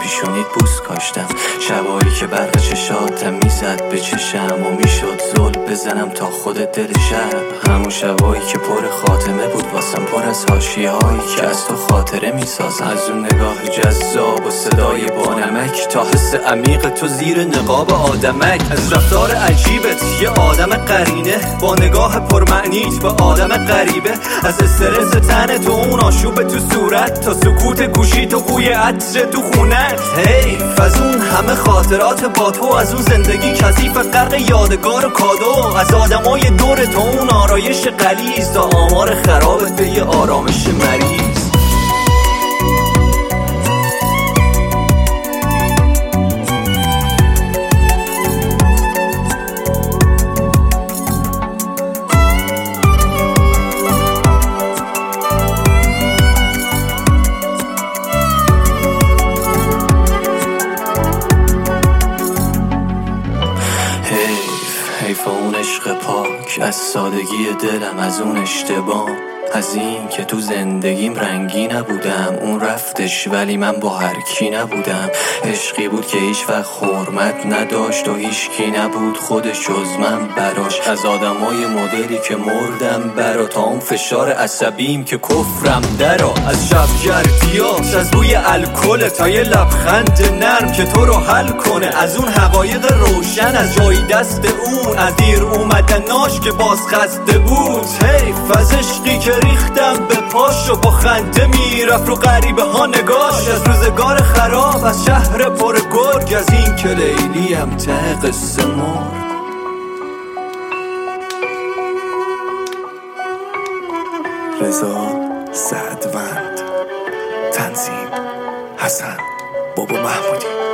پیشونیت بوس کاشتم، شبایی که برق چشاتم میزد به چشم و میشد زل بزنم تا خود دل شب. همون شبایی که پر خاتمه بود واسم، پر از حاشیه‌هایی که از تو خاطره میسازم. از اون نگاه جذاب و صدای بانمک تا حس عمیق تو زیر نقاب آدمک، از رفتار عجیبت یه آدم قرینه با نگاه پرمعنیت به آدم غریبه، از استرس تن تو اون آشوب تو صورت تا سکوت گوشی تو بوی عطر تو خونت. حیف از اون همه خاطرات با تو، از اون زندگی کثیف غرق یادگار و کادو، از آدمای دور تو اون آرایش غلیظ تا آمار خرابت به یه آرامش مریض. حیف اون عشق پاک از سادگی دلم، از اون اشتباه، از این که تو زندگیم رنگی نبودم. اون رفتش ولی من با هر کی نبودم. عشقی بود که هیچ وقت حرمت نداشت و هیچ کی نبود خودش جز من براش. از آدمای مدلی که مردم برا تا اون فشار عصبیم که کفرم درا، از شبگردیات، از بوی الکل تا یه لبخند نرم که تو رو حل کنه، از اون حقایق روشن، از جای دست اون، از دیر اومدناش که باز خسته بود. حیف از عشقی که ریختم به پاش و با خنده میرفت رو غریبه ها نگاش، از روزگار خراب، از شهر پر گرگ، از این که لیلیم ته قصه مرد. رضا سعدوند، تنظیم حسن بابا محمودی.